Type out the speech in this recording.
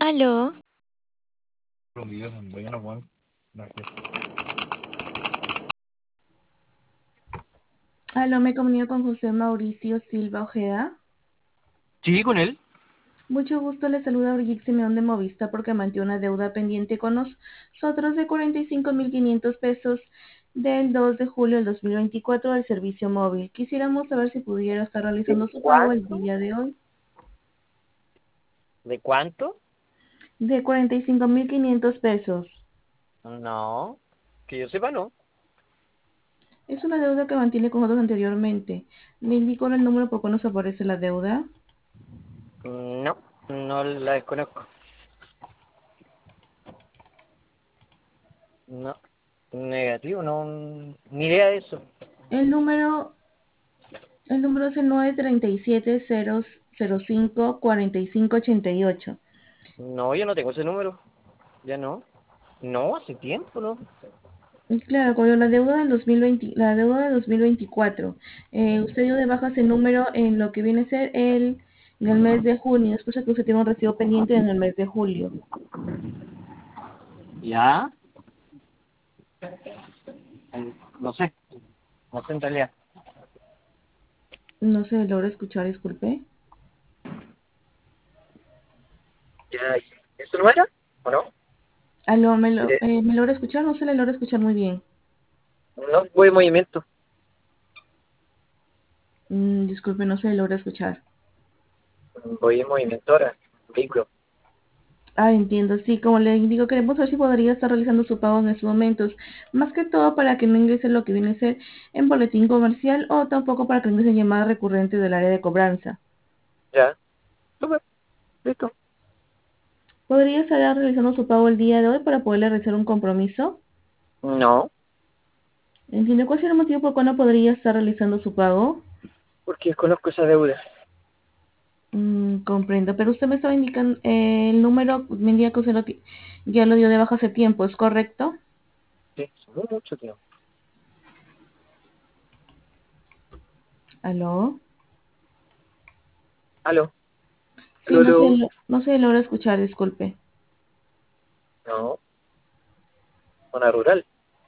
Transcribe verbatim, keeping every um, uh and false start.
Aló, Los videos son buenos, Juan. Gracias. Aló, me comunico con José Mauricio Silva Ojeda. Sí, con él. Mucho gusto, le saluda Brigitte Simeón de Movista porque mantiene una deuda pendiente con nosotros de cuarenta y cinco mil quinientos pesos del dos de julio del dos mil veinticuatro del servicio móvil. Quisiéramos saber si pudiera estar ¿De realizando su pago el cuánto? día de hoy. ¿De cuánto? De cuarenta y cinco mil quinientos pesos. No, que yo sepa no. Es una deuda que mantiene con nosotros anteriormente. Le indico el número por qué nos aparece la deuda. No, no la desconozco. No, negativo, no, ni idea de eso. El número El número es el nueve tres siete cero cero cinco cuatro cinco ocho ocho. No, yo no tengo ese número. Ya no. No, hace tiempo, ¿no? Y claro, con la deuda del dos mil veinte, la deuda de dos mil veinticuatro, eh, usted dio de baja ese número en lo que viene a ser el, en el mes de junio. Escucha que usted tiene un recibo pendiente en el mes de julio. Ya. Eh, No sé, no sé en realidad. No se logra escuchar, disculpe. Ya, ¿eso no era? ¿O no? Aló, ¿me, lo, Eh, eh, ¿me logra escuchar? No se le logra escuchar muy bien. no, voy en movimiento. Mm, disculpe, no se le logra escuchar. Voy en movimiento ahora. Vehículo. Ah, entiendo, sí, como le indico, queremos ver si podría estar realizando su pago en estos momentos, más que todo para que no ingrese lo que viene a ser en boletín comercial o tampoco para que no ingrese llamadas recurrentes del área de cobranza. Ya. Súper, listo. ¿Podría estar realizando su pago el día de hoy para poderle realizar un compromiso? No, Entiendo, ¿cuál sería el motivo por cuál no podría estar realizando su pago? porque desconozco esa deuda. Mm, comprendo, pero usted me estaba indicando eh, el número, me indica que usted lo ti- ya lo dio de baja hace tiempo, ¿es correcto? Sí, muy mucho tiempo. ¿Aló? Aló, Sí, aló, no se, aló. lo- no se logra escuchar, disculpe. No, zona rural.